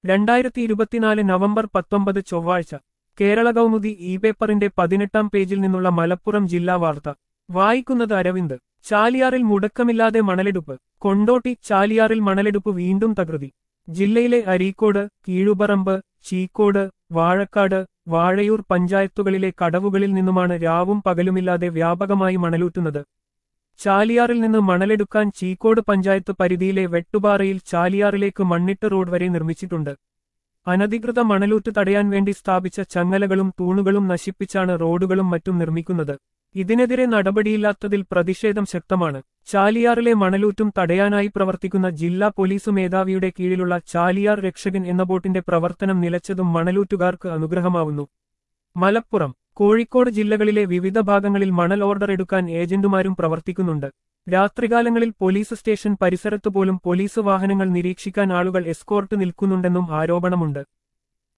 2024 November 19 ചൊവ്വാഴ്ച Kerala Kaumudi E പേപ്പറിന്റെ 18-ാം പേജിൽ നിന്നുള്ള മലപ്പുറം ജില്ലാ വാർത്ത വായിക്കുന്നത് അരവിന്ദ്. ചാലിയാറിൽ മുടക്കമില്ലാതെ മണലെടുപ്പ്. കൊണ്ടോട്ടി. ചാലിയാറിൽ മണലെടുപ്പ് വീണ്ടും തകൃതി. ജില്ലയിലെ അരീക്കോട്, കീഴുപറമ്പ്, ചീക്കോട്, വാഴക്കാട്, വാഴയൂർ പഞ്ചായത്തുകളിലെ കടവുകളിൽ നിന്നുമാണ് രാവും പകലുമില്ലാതെ വ്യാപകമായി മണലൂറ്റുന്നത്. ചാലിയാറിൽ നിന്ന് മണലെടുക്കാൻ ചീക്കോട് പഞ്ചായത്ത് പരിധിയിലെ വെട്ടുപാറയിൽ ചാലിയാറിലേക്ക് മണ്ണിട്ട് റോഡ് വരെ നിർമ്മിച്ചിട്ടുണ്ട്. അനധികൃത മണലൂറ്റ് തടയാൻ വേണ്ടി സ്ഥാപിച്ച ചങ്ങലകളും തൂണുകളും നശിപ്പിച്ചാണ് റോഡുകളും മറ്റും നിർമ്മിക്കുന്നത്. ഇതിനെതിരെ നടപടിയില്ലാത്തതിൽ പ്രതിഷേധം ശക്തമാണ്. ചാലിയാറിലെ മണലൂറ്റും തടയാനായി പ്രവർത്തിക്കുന്ന ജില്ലാ പോലീസ് മേധാവിയുടെ കീഴിലുള്ള ചാലിയാർ രക്ഷകൻ എന്ന ബോട്ടിന്റെ പ്രവർത്തനം നിലച്ചതും മണലൂറ്റുകാർക്ക് അനുഗ്രഹമാവുന്നു. മലപ്പുറം, കോഴിക്കോട് ജില്ലകളിലെ വിവിധ ഭാഗങ്ങളിൽ മണൽ ഓർഡർ എടുക്കാൻ ഏജന്റുമാരും പ്രവർത്തിക്കുന്നുണ്ട്. രാത്രികാലങ്ങളിൽ പോലീസ് സ്റ്റേഷൻ പരിസരത്തുപോലും പോലീസ് വാഹനങ്ങൾ നിരീക്ഷിക്കാൻ ആളുകൾ എസ്കോർട്ട് നിൽക്കുന്നുണ്ടെന്നും ആരോപണമുണ്ട്.